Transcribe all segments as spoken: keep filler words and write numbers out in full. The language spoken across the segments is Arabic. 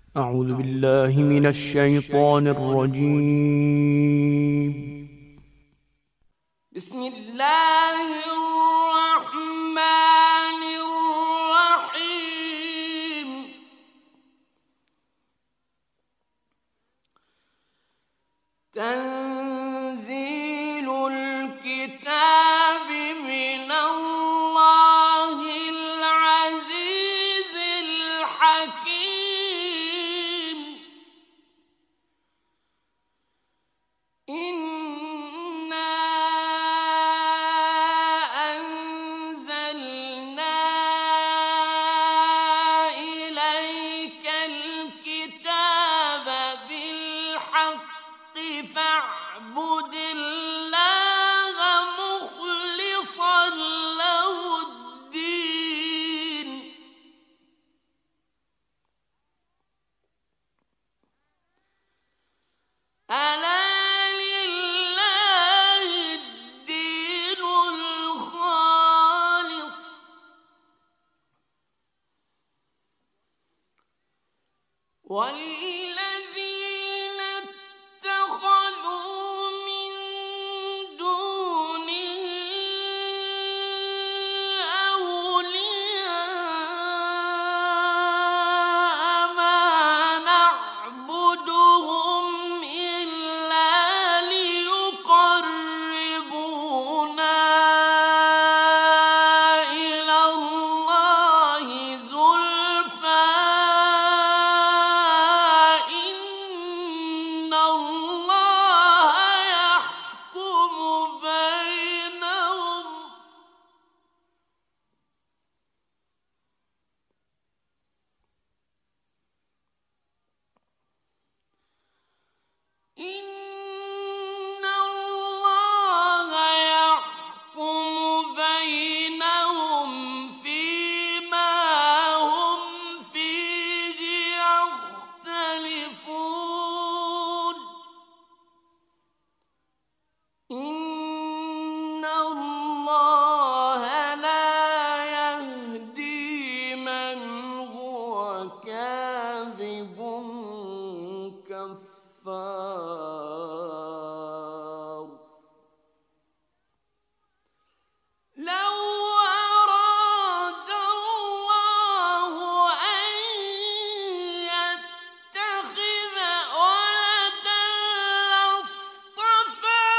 أعوذ بالله من الشيطان الرجيم. بسم الله الرحمن الرحيم. تنزيل الكتاب من الله العزيز الحكيم. إنا أنزلنا إليك الكتاب بالحق فاعبد الله مخلصا له الدين. ألا لله الدين الخالص والذين اتخذوا من دونه أولياء ما نعبدهم إلا ليقربونا إلى الله زلفى إن الله يحكم بينهم إن الله يحكم بينهم فيما هم فيه يختلفون. إن الله لا يهدي من هو كاذب كفار. لو أراد الله أن يتخذ ولدا لاصطفى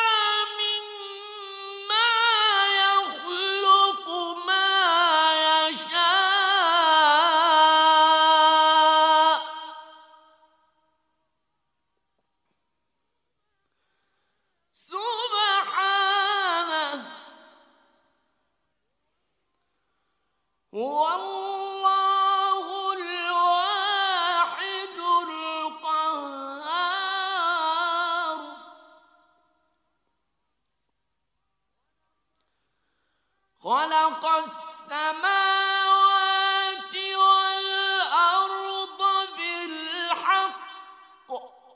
مما يخلق ما يشاء سبحانه. هو الله الواحد القهار. خلق السماوات والأرض بالحق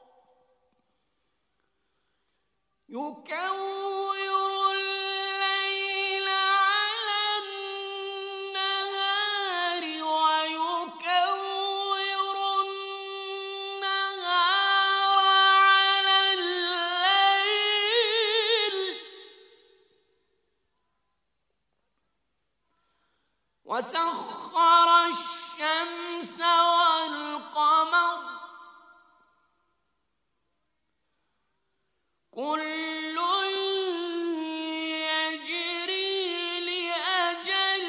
يكور الليل على النهار ويكور النهار على الليل وسخر الشمس والقمر كل يجري لأجل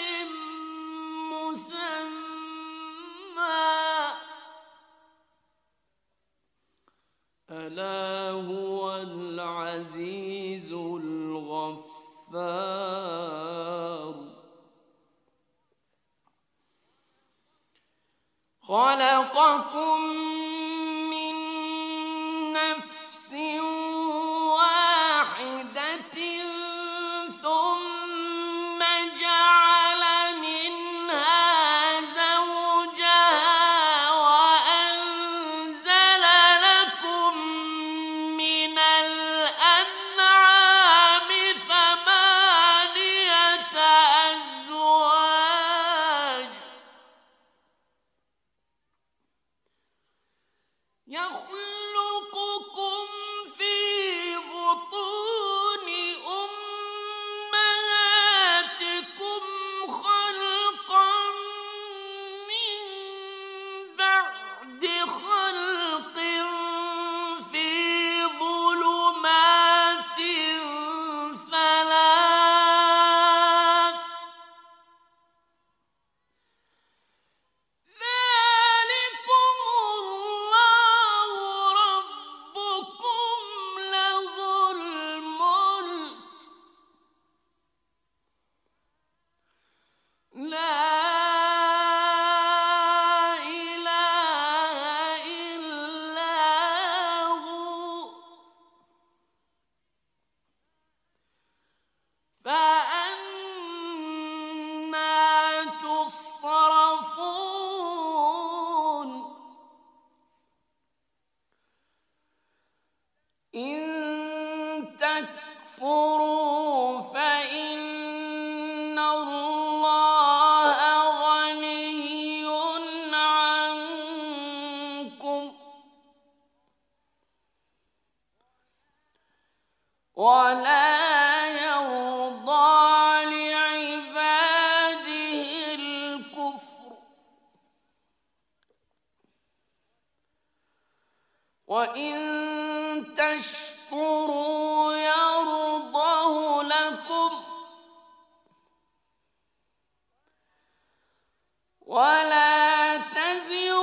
مسمى ألا هو العزيز الغفار. خلقكم من نفس واحدة ثم جعل منها زوجها وأنزل لكم من الأنعام ثمانية أزواج يخلقكم في بطون أمهاتكم خلقا من بعد خلق في ظلمات ثلاث ذلكم الله ربكم له الملك لا إله إلا هو فأنى تصرفون إن تكفروا فإن الله غني عنكم ولا يرضى لعباده الكفر وإن تشكروا يرضه لكم ولا تزر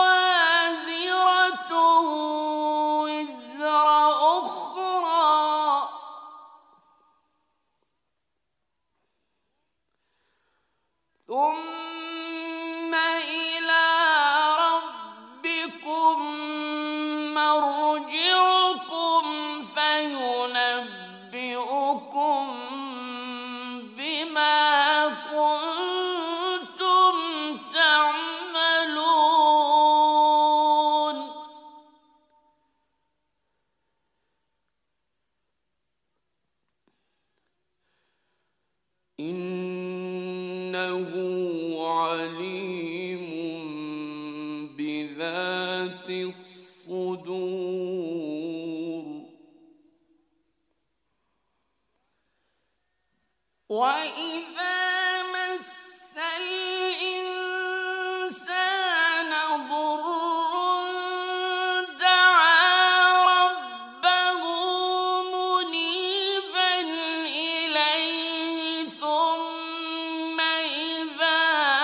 وازرة وزر أخرى ثم إلى ربكم مرجعكم فينبئكم بما كنتم تعملون إنه عليم بذات الصدور وإذا مس الإنسان ضر دعا ربه منيبا إليه ثم إذا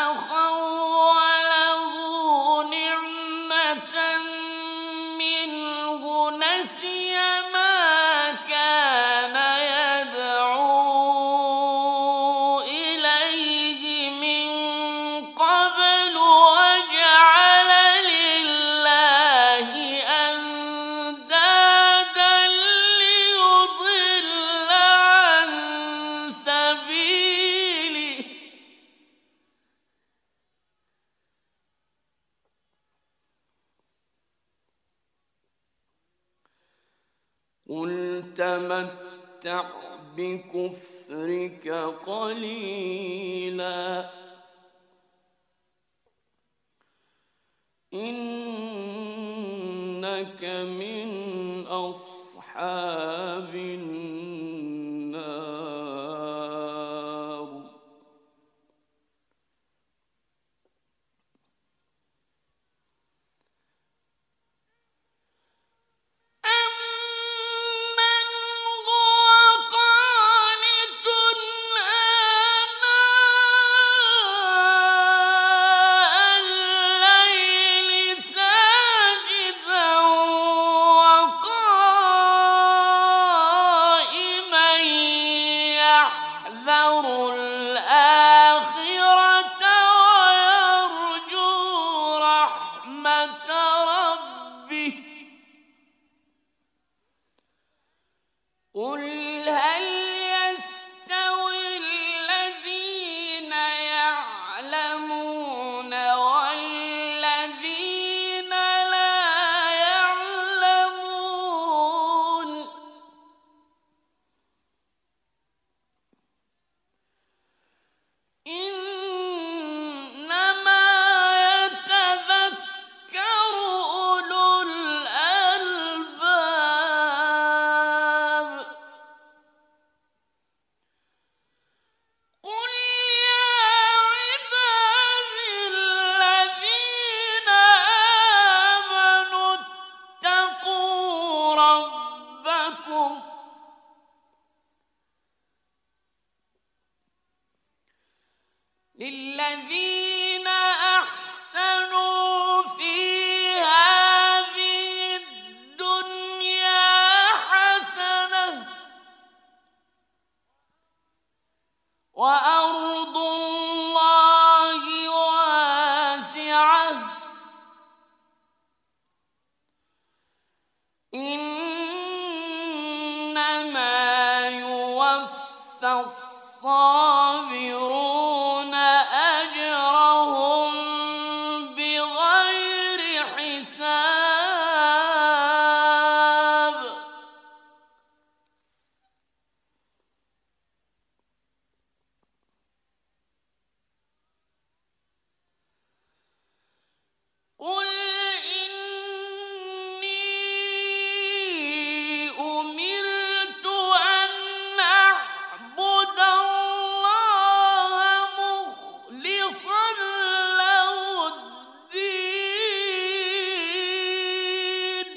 خوله نعمة منه نسي ما كان يدعو إليه من قبل وجعل لله أندادا ليضل عن سبيله قل تمتع بكفرك قليلا إنك من أصحاب النار أَمَّنْ هُوَ قَانِتٌ آنَاءَ اللَّيْلِ سَاجِدًا وَقَائِمًا يَحْذَرُ الْآخِرَةَ وَيَرْجُو رَحْمَةَ رَبِّهِ قُلْ هَلْ يَسْتَوِي الَّذِينَ يَعْلَمُونَ وَالَّذِينَ لَا يَعْلَمُونَ إِنَّمَا يَتَذَكَّرُ أُولُو إنما يوفى الصابرون أجرهم بغير حساب. قل إني أمرت أن أعبد الله مخلصا له الدين،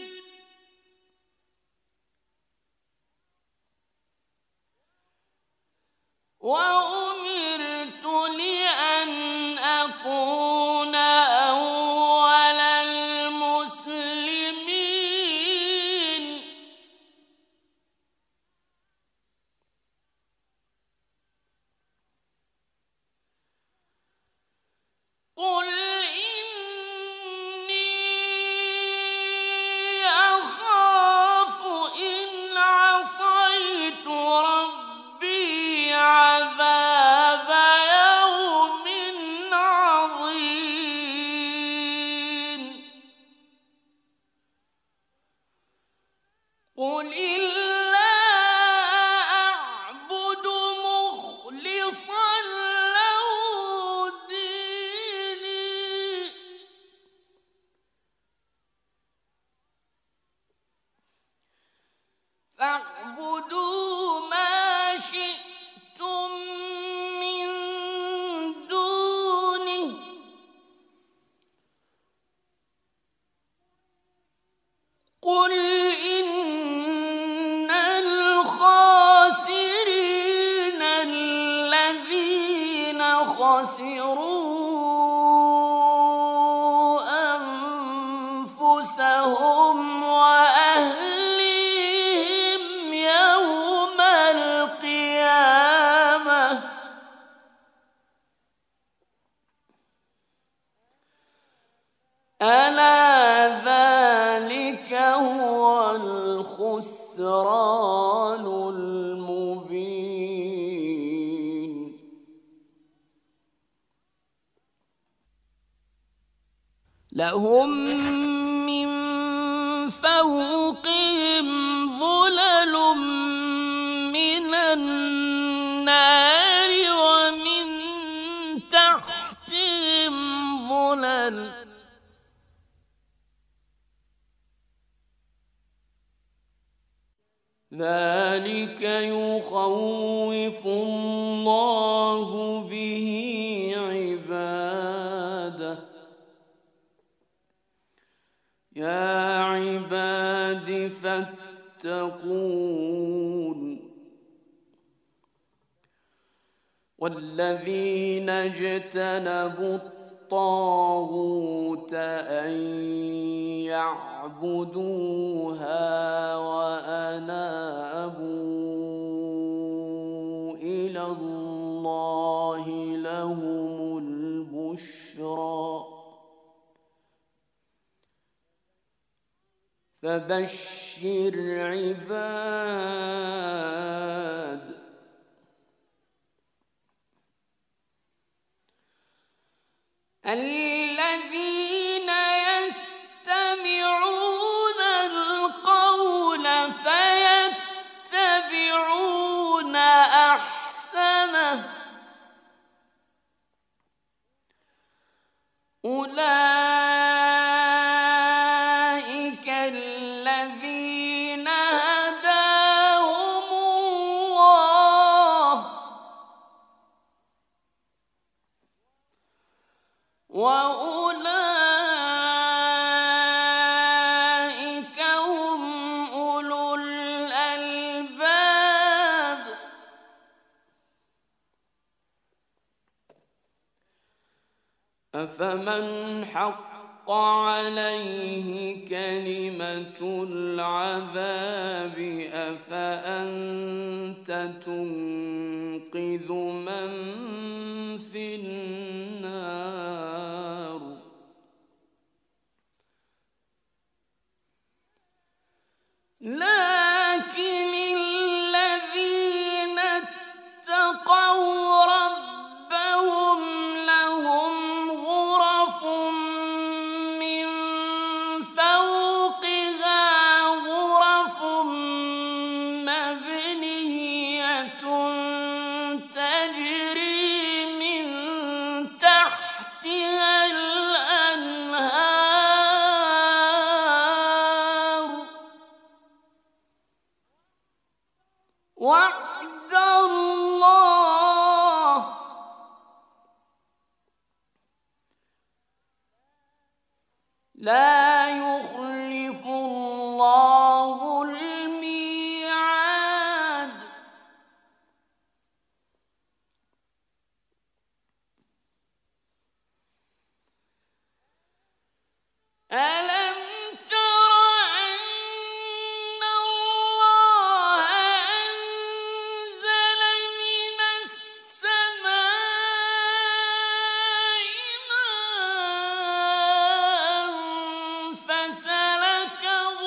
وأمرت لأن أكون أول المسلمين. قل إني أخاف إن عصيت ربي عذاب يوم عظيم. قل إلا أعبد مخلصا له ديني، فاعبدوا ما شئتم من دونه، قل إن الخاسرين الذين خسروا أنفسهم وأهليهم يوم القيامة، ألا ذلك هو الخسران المبين. لهم من فوقهم ظلل من النار ومن تحتهم ظلل، ذلك يخوف الله به عباده. يا عباد فاتقون. والذين اجتنبوا الطاغوت أن يعبدوها وأنابوا إلى الله لهم البشرى، فبشر عباد. الذين يستمعون القول فيتبعون أحسنه، أولئك الذين هداهم الله، وأولئك هم أولو الألباب. أفمن حق عليه كلمة العذاب أفأنت تنقذ من في النار. لكن لا يخلف الله الميعاد ألم تر أن الله أنزل من السماء ماء فسلكه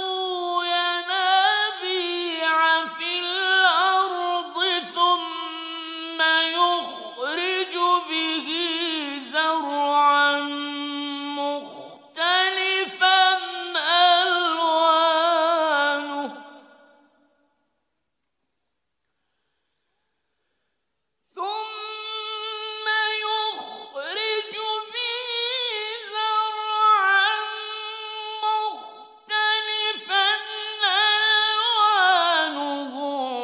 ينابيع في الأرض ثم يخرج به زرعا مختلفا ألوانه ثم يخرج به زرعا مختلفا ألوانه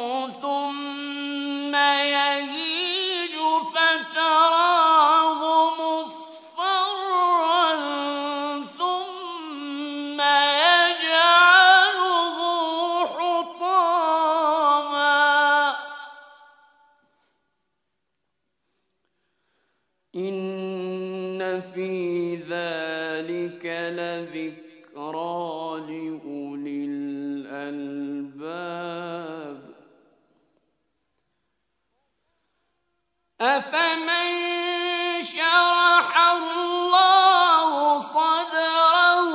ثم يهيج فتراه مصفرا ثم يجعله حطاما إن في ذلك لذكرى لأولي الألباب أفمن شرح الله صدره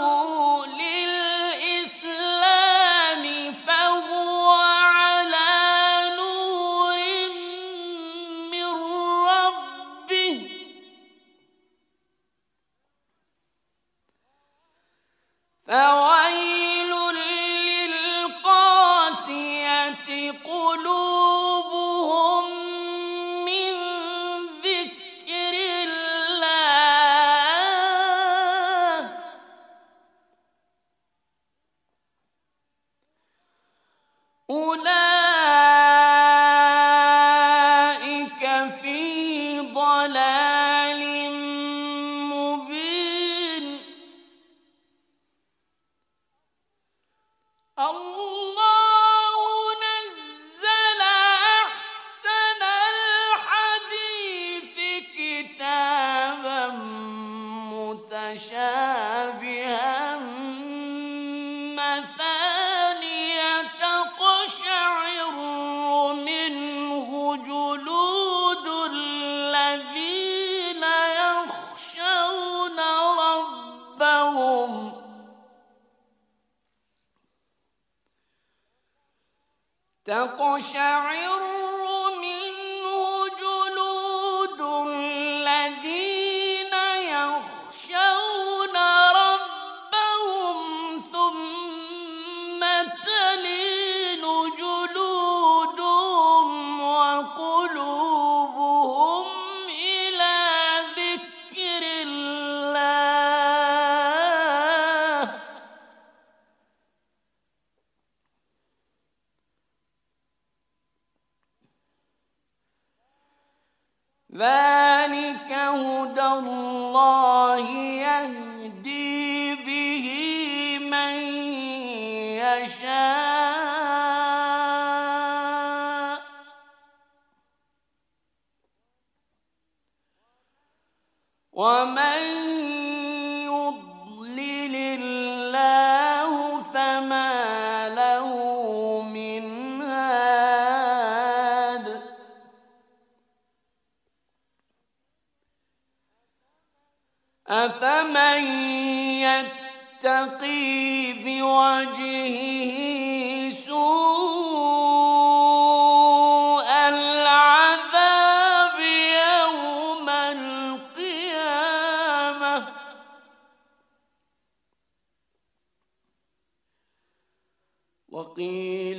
للإسلام فهو على نور من ربه فويل للقاسية قلوبهم من ذكر الله أولئك في ضلال مبين الله نزل أحسن الحديث كتابا متشابها مثانية تقشعر منه جلود الذين يخشون ربهم تقشعر منه جلود الذين يخشون ربهم ثم تلين جلودهم وقلوبهم إلى ذكر الله ذلك هدى الله يهدي به من يشاء ومن يضلل الله فما له من هاد أفمن يتقي بوجهه سوء العذاب يوم القيامة وقيل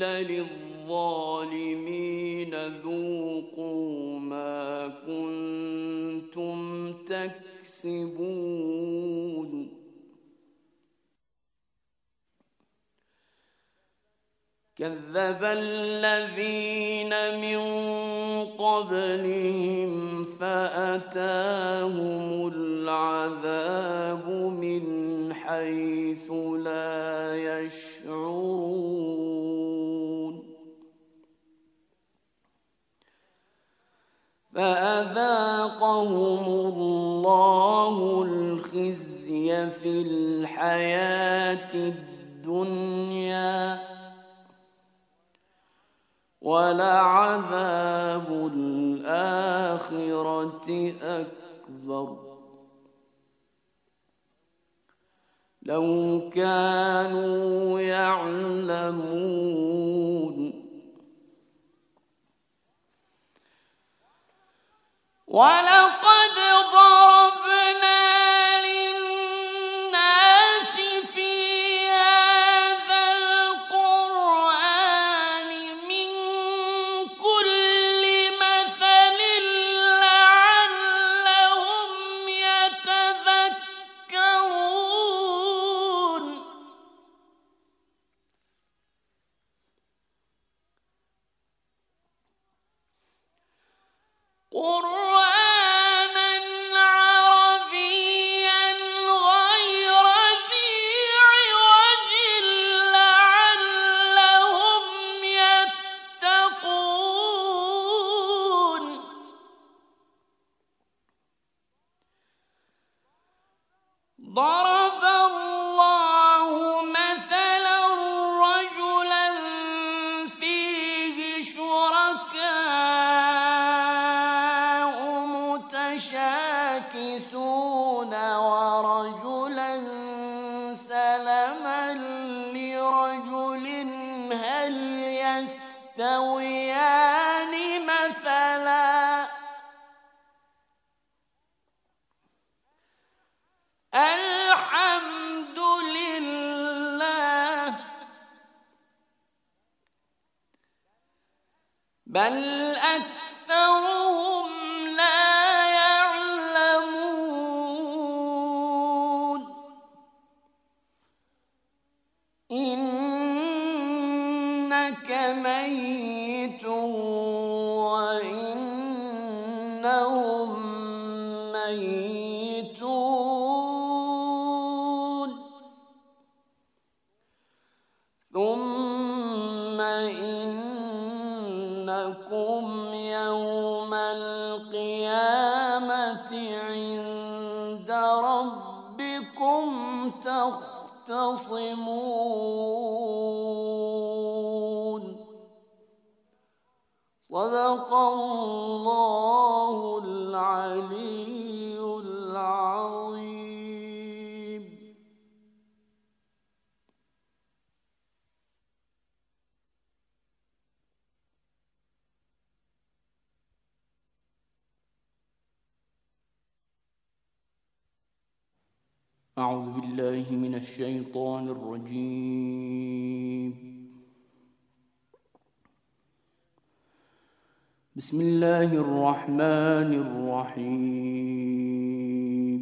للظالمين ذوقوا ما كنتم تكسبون كذب الذين من قبلهم فأتاهم العذاب من حيث حيث لا يشعرون فأذاقهم الله الخزي في الحياة الدنيا ولعذاب الآخرة أكبر لو كانوا يعلمون ولقد ضربنا للناس في هذا القرآن من كل مثل لعلهم يتذكرون قرآناً عربياً غير ذي عوج لعلهم يتقون ضرب الله مثلاً رجلاً فيه شركاء متشاكسون ورجلاً سلماً لرجل هل يستويان مثلاً الحمد لله بل أكثرهم لا يعلمون إنك ميت وإنهم ميتون ثم إنكم يوم القيامة عند ربكم تختصمون صدق الله العلي العظيم. أعوذ بالله من الشيطان الرجيم. بسم الله الرحمن الرحيم.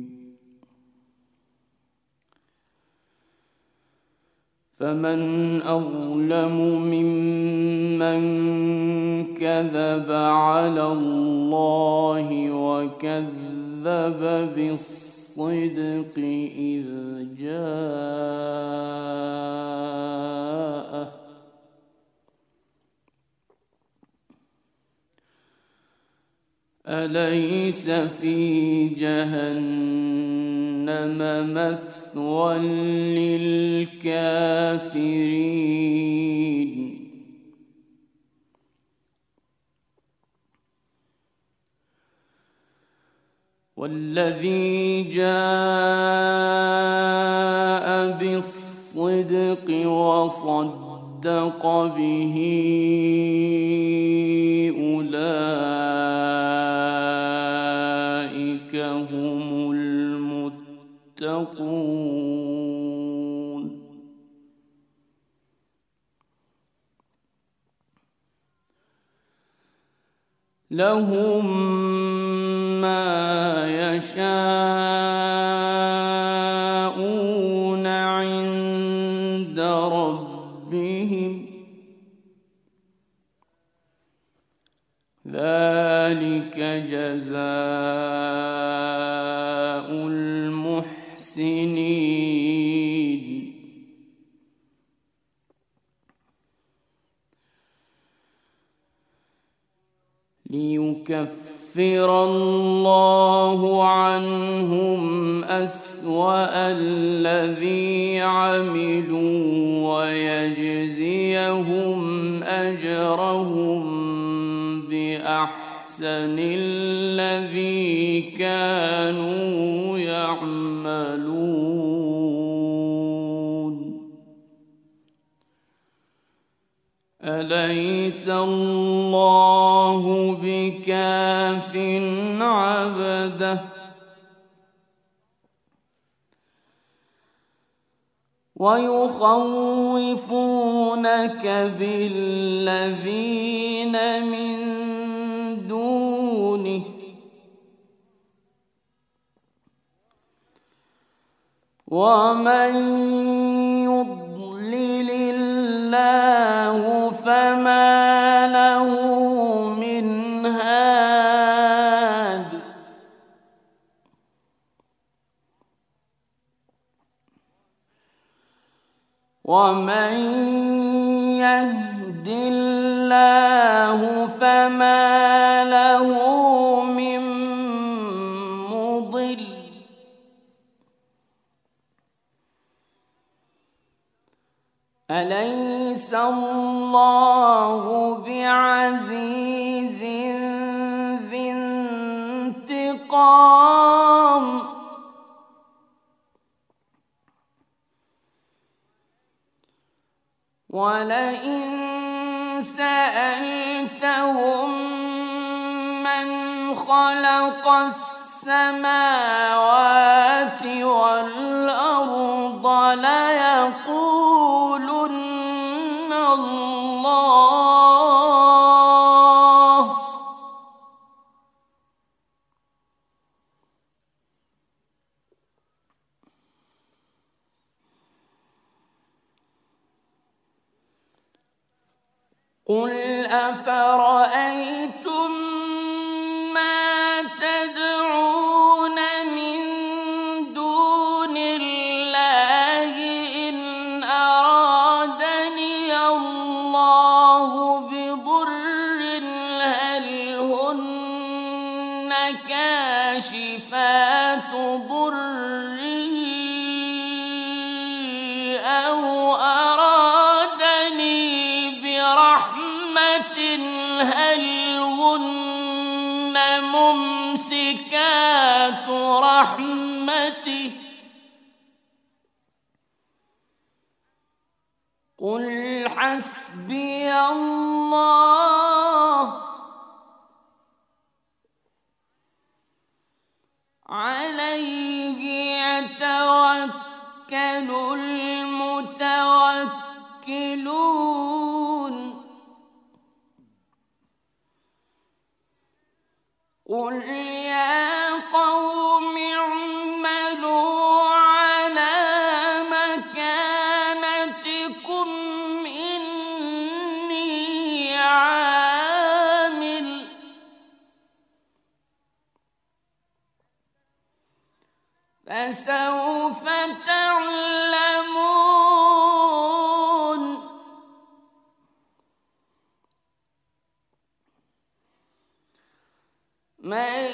فمن أظلم ممن كذب على الله وكذب بالصدق إذ جاءه أليس في جهنم مثوى للكافرين والذي جاء بالصدق وصدق به أولئك هم المتقون لهم ما يشاءون عند ربهم ذلك جزاء المحسنين ليكفر الله عنهم أسوأ الذي عملوا ويجزيهم أجرهم بأحسن الذي كانوا يعملون. أليس الله بكاف عبده ويخوفونك بالذين من دونه ومن يضلل الله فما له من هاد ومن يهد الله فما له من مضل أليس الله بعزيز ذي انتقام ولئن سألتهم من خلق السماوات والأرض ليقولن الله قل أفرأيتم ما تدعون من دون الله إن أرادني الله بضر هل هن كاشفات ضره أو هل هن ممسكات رحمته قل حسبي الله عليه يتوكل المتوكلون قل يا قوم اعملوا على مكانتكم إني عامل فسوف تعلمون من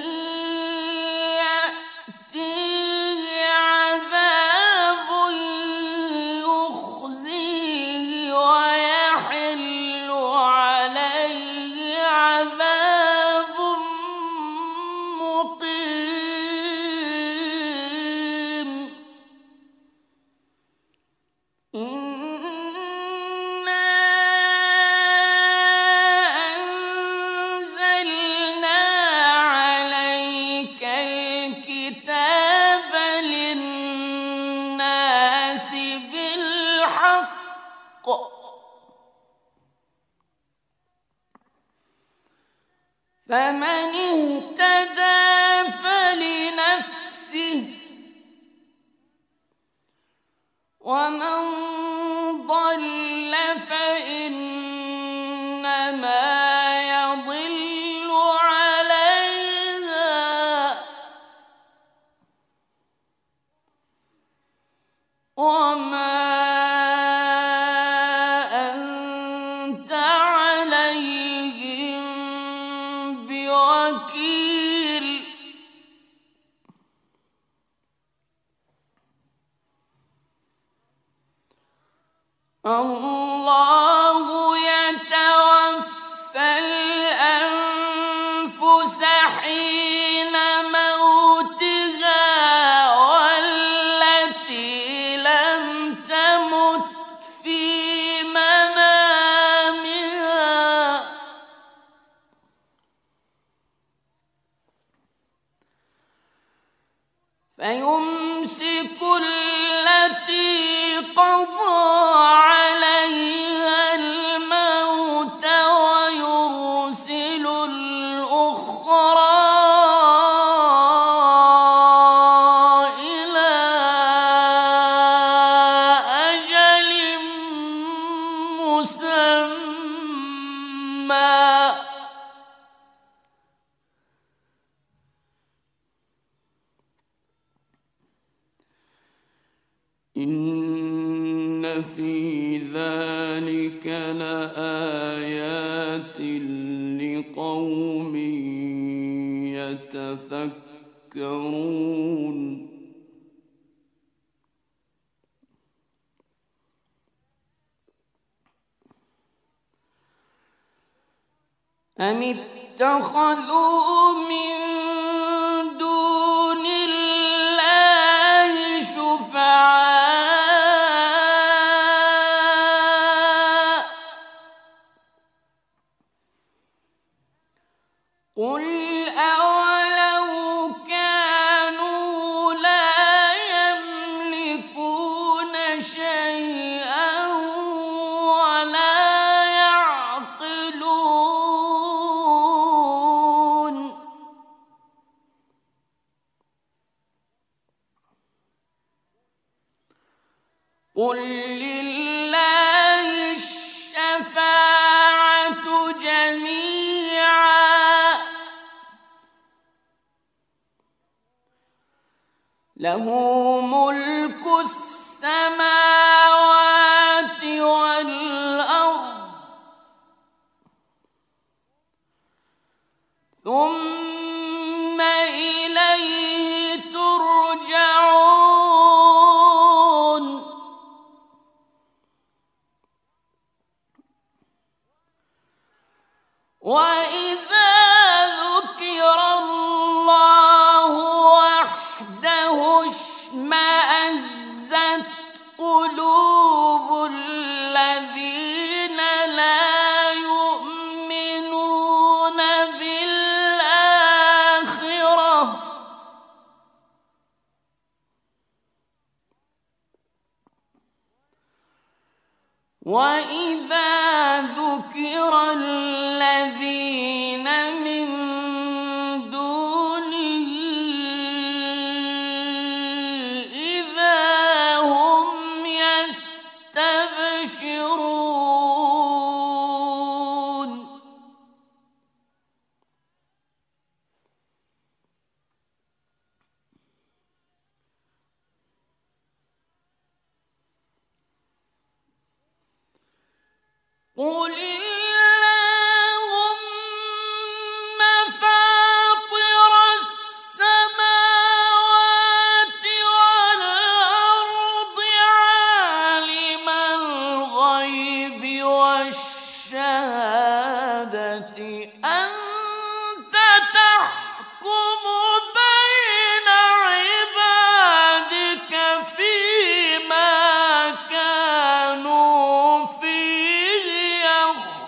يأتيه عذاب يخزيه ويحل عليه عذاب مقيم فمن اهتدى فلنفسه ومن ضل فإنما يضل عليها وما أنت عليهم الله يتوفى الأنفس حين موتها والتي لم تمت في منامها فيمسك التي قضى عليها الموت ويرسل الأخرى إلى أجل مسمى إن في ذلك لآيات لقوم يتفكرون أم اتخذوا من دون الله شفعاء قل أولو كانوا لا يملكون شيئا ولا يعقلون قل لله الشفاعة جميعا له ملك السماوات والأرض ثم إليه ترجعون وإذا ذكر الله وحده اشمأزت قلوب الذين لا يؤمنون بالآخرة وإذا ذكر الذين من دونه إذا هم يستبشرون قل اللهم فاطر السماوات والأرض عالم الغيب والشهادة أنت تحكم بين عبادك فيما كانوا فيه يختلفون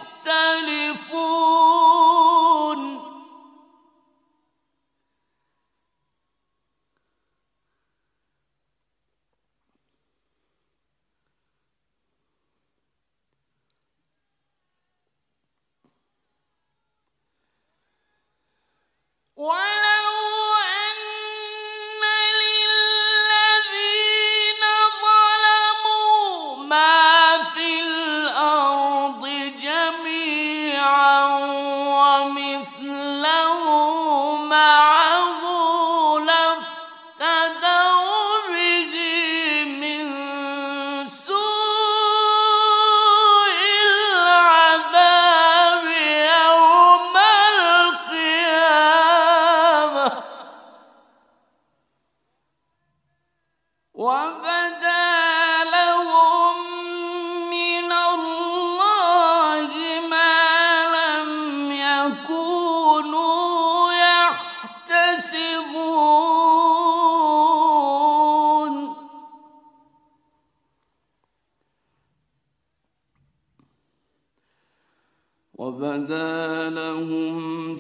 وبدا لهم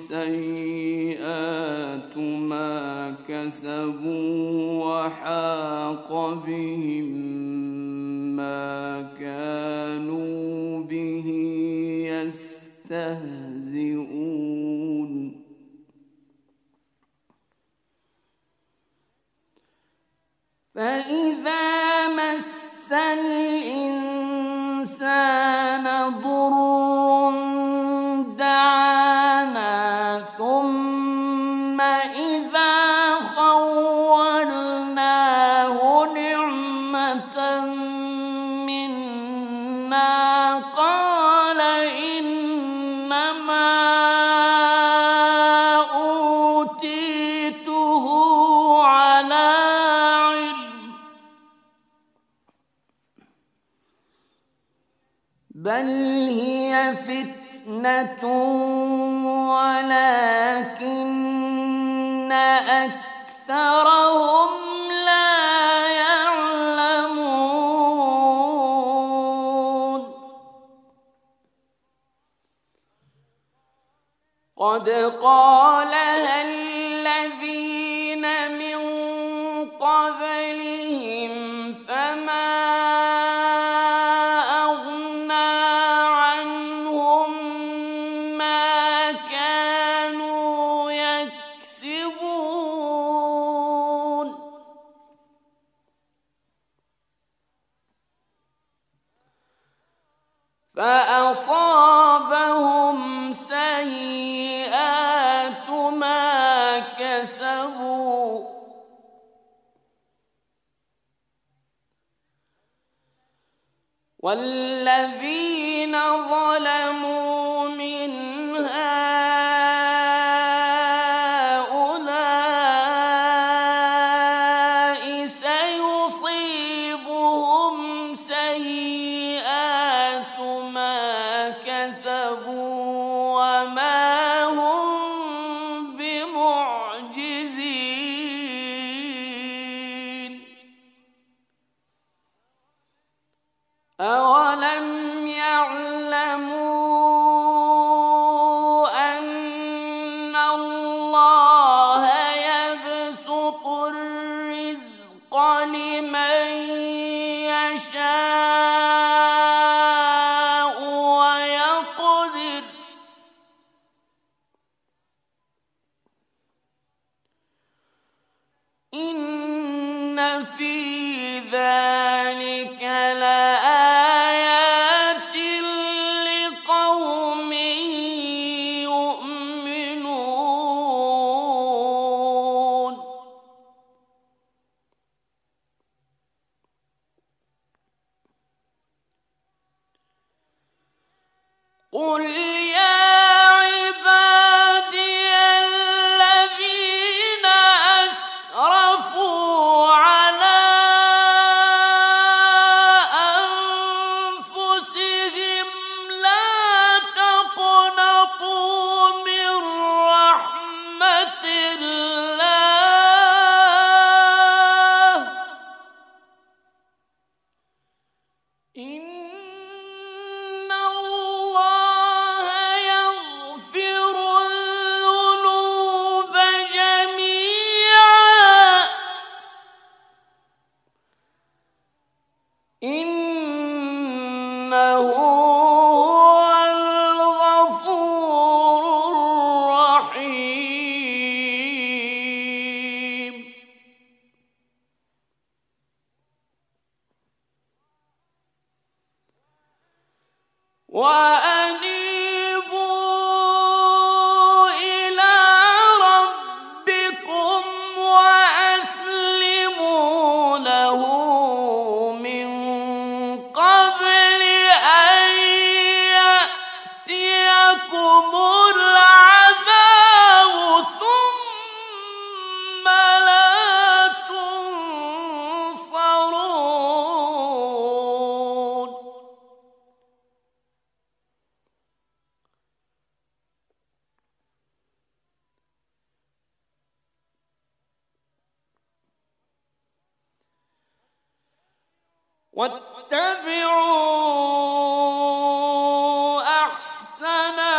سيئات ما كسبوا وحاق بهم ما كانوا به يستهزئون فإذا مس الإنسان ضر دعانا ثم إذا خولناه نعمة منا قال إنما أوتيته على علم بل هي فتنة ولكن أكثرهم لا يعلمون قد قالها الذين من قبلهم فما فأصابهم سيئات ما كسبوا والذين ظلموا من هؤلاء سيصيبهم سيئات ما كسبوا وما هم بمعجزين أولم يعلموا أن الله يبسط الرزق لمن يشاء ويقدر إن في ذلك لآيات لقوم يؤمنون قل يا عبادي الذين أسرفوا على أنفسهم لا تقنطوا من رحمة الله إن الله يغفر الذنوب جميعا إنه هو الغفور الرحيم وأنيبوا إلى ربكم وأسلموا له من قبل أن يأتيكم العذاب ثم لا تنصرون واتبعوا أحسن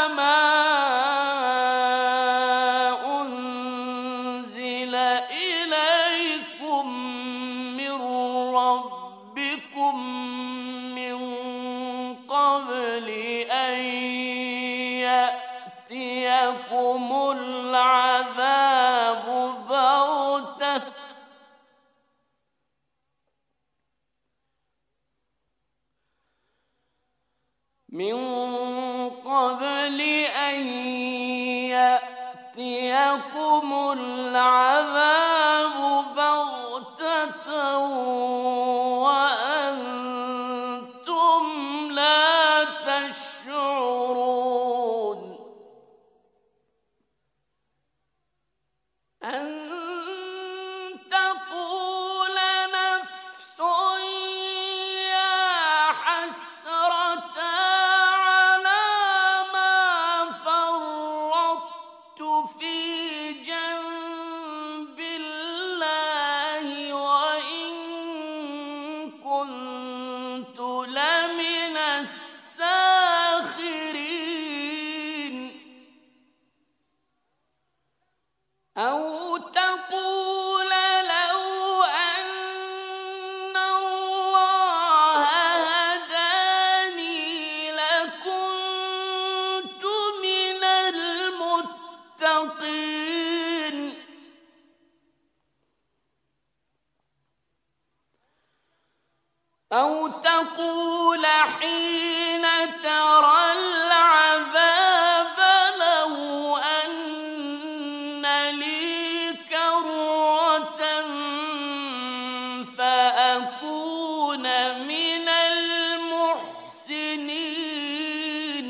قبل أن يأتيكم العذاب بغتة من قبل أن يأتيكم العذاب بغتة وأنتم لا تشعرون أن تقول نفس يا حسرة على ما فرطت في جنب الله وإن كنت لمن الساخرين أو تقول لو أن الله هداني لكنت من المتقين أو تقول حين ترى العذاب لو أن لي كرة فأكون من المحسنين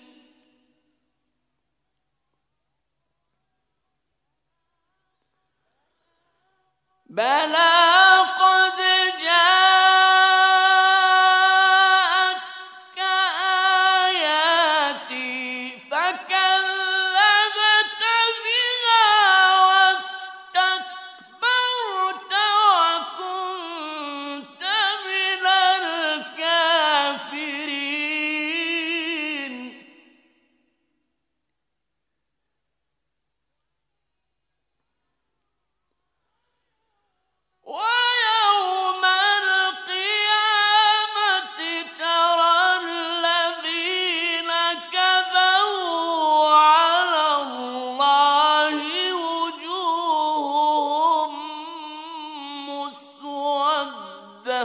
بلى قد جاءتك آياتي فكذبت بها واستكبرت وكنت من الكافرين ويوم القيامة ترى الذين كذبوا على الله وجوههم مسودة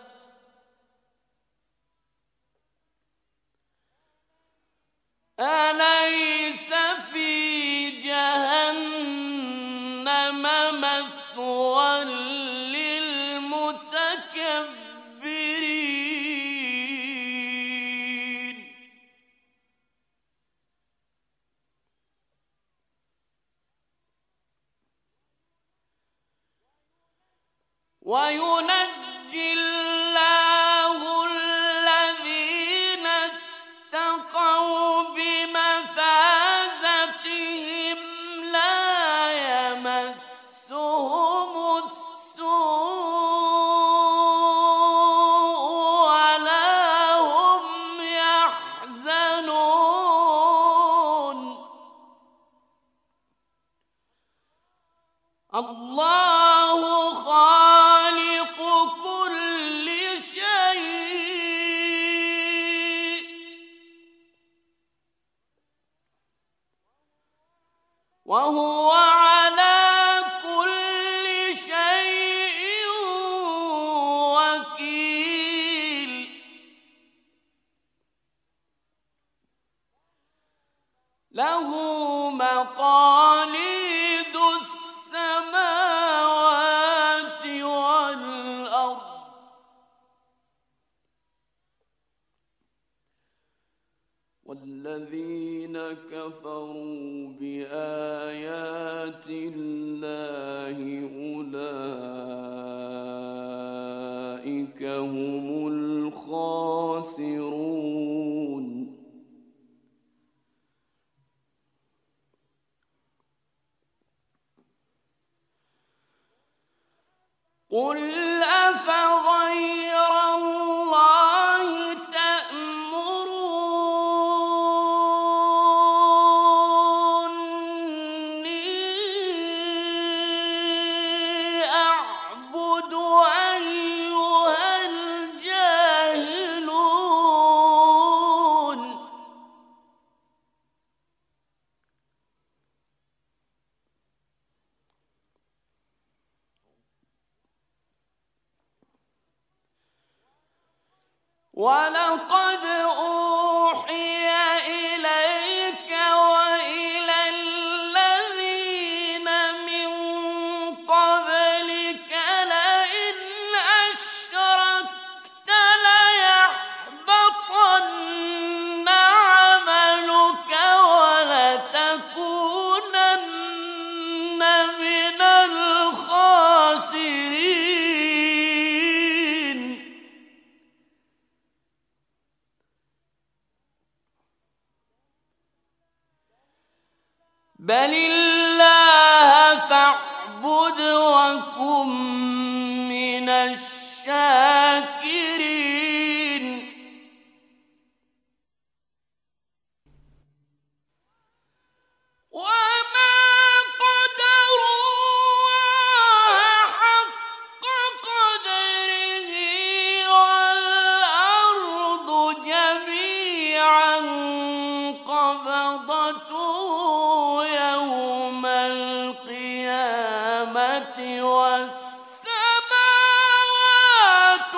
أليس في جهنم مثوى للمتكبرين وينجي الله الذين اتقوا بمفازتهم لا يمسهم السوء ولا هم يحزنون الله خالق كل شيء وهو على كل شيء وكيل له مقاليد السماوات والأرض والذين كفروا بآيات الله أولئك هم الخاسرون قل أفغير الله تأمروني أعبد أيها الجاهلون ولقد أوحي إليك وإلى الذين من قبلك لئن أشركت ليحبطن عملك ولتكونن من الخاسرين. بل الله فاعبد وكن من الشاكرين. وما قدروا الله حق قدره والأرض جميعا قبضته يوم القيامة والسماوات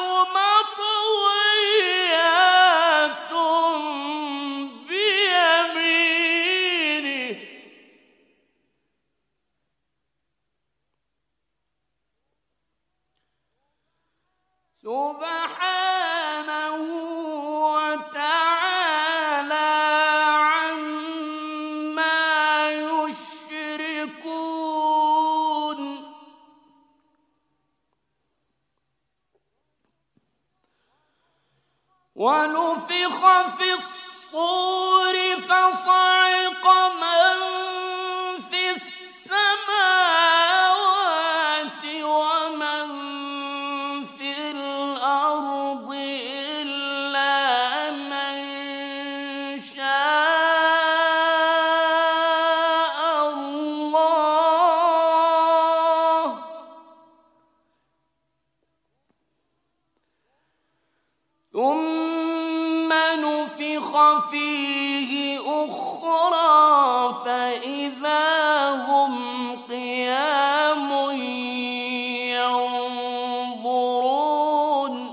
مطويات بيمينه. سبحانه وتعالى عما يشركون. ونفخ في الصور فصعق من في السماوات ومن في الأرض إلا من شاء الله. ثم نفخ فيه أخرى فإذا هم قيام ينظرون.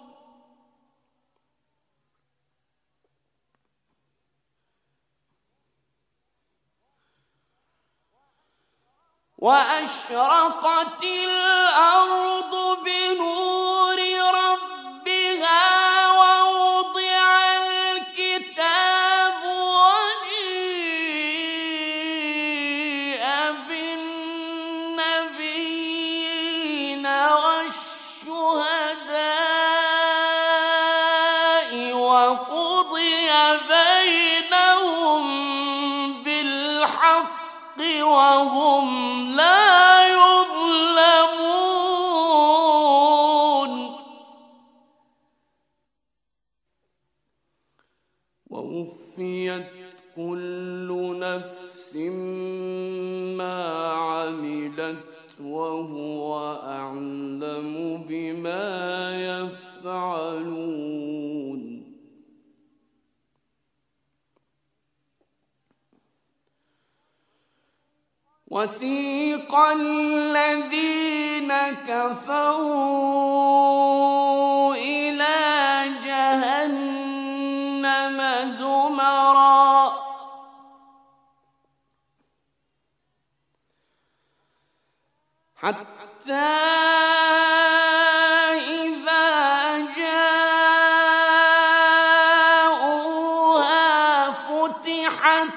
وأشرقت الأرض بنور ربها ووضع الكتاب وجيء بالنبيين والشهداء وقضي بينهم بالحق وهم لا يظلمون. ووفيت كل نفس ما عملت وهو أعلم بما يفعلون. وسيق الذين كفروا إلى جهنم زمرا حتى إذا جاءوها فتحت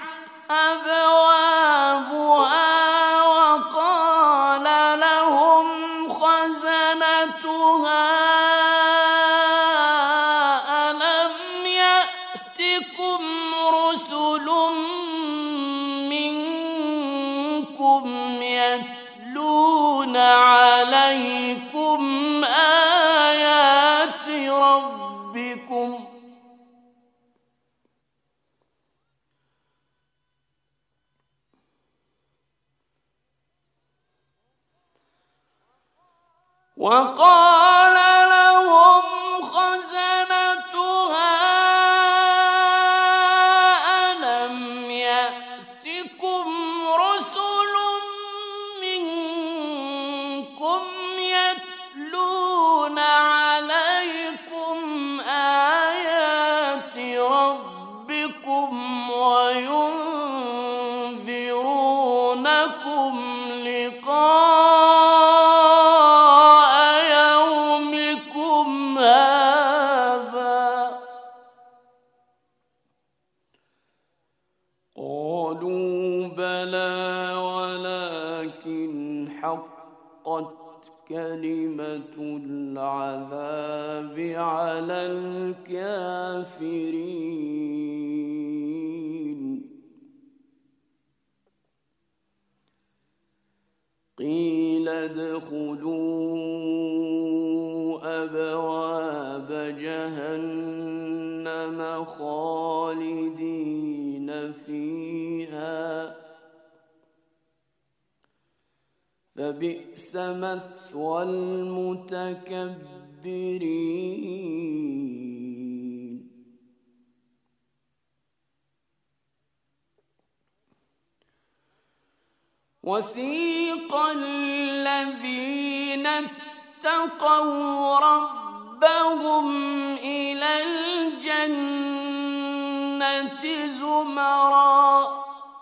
أبوابها وقال لهم خزنتها ألم يأتكم رسل منكم يتلون عليكم آيات ربكم وقال لهم خزنتها ألم يأتكم رسل منكم يتلون عليكم آيات فحقت كلمة العذاب على الكافرين. قيل ادخلوا أبواب جهنم خالدين فيها فبئس مثوى المتكبرين. وسيق الذين اتقوا ربهم إلى الجنة زمرًا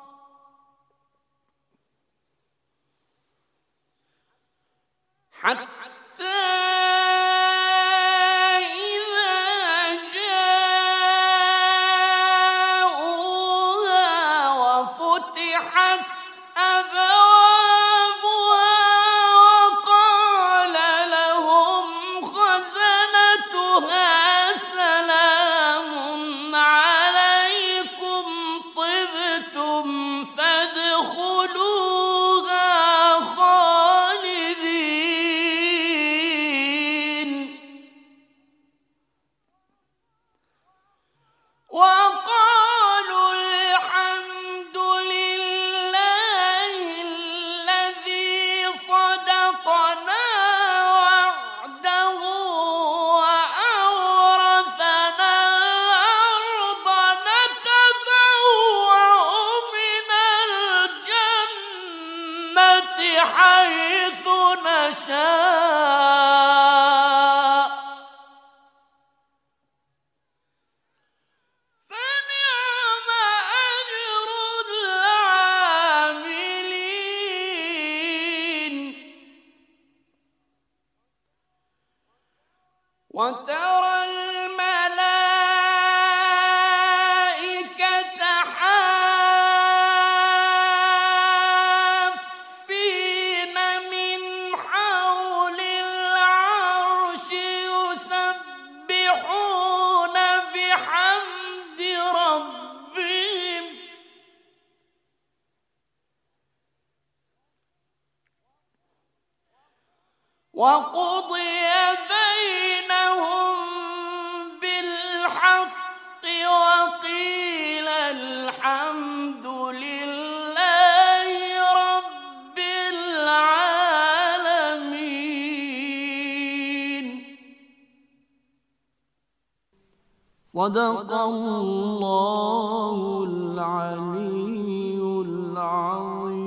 حتى حيث نشاء فنعم أجر العاملين. وترى وقضي بينهم بالحق وقيل الحمد لله رب العالمين. صدق الله العلي العظيم.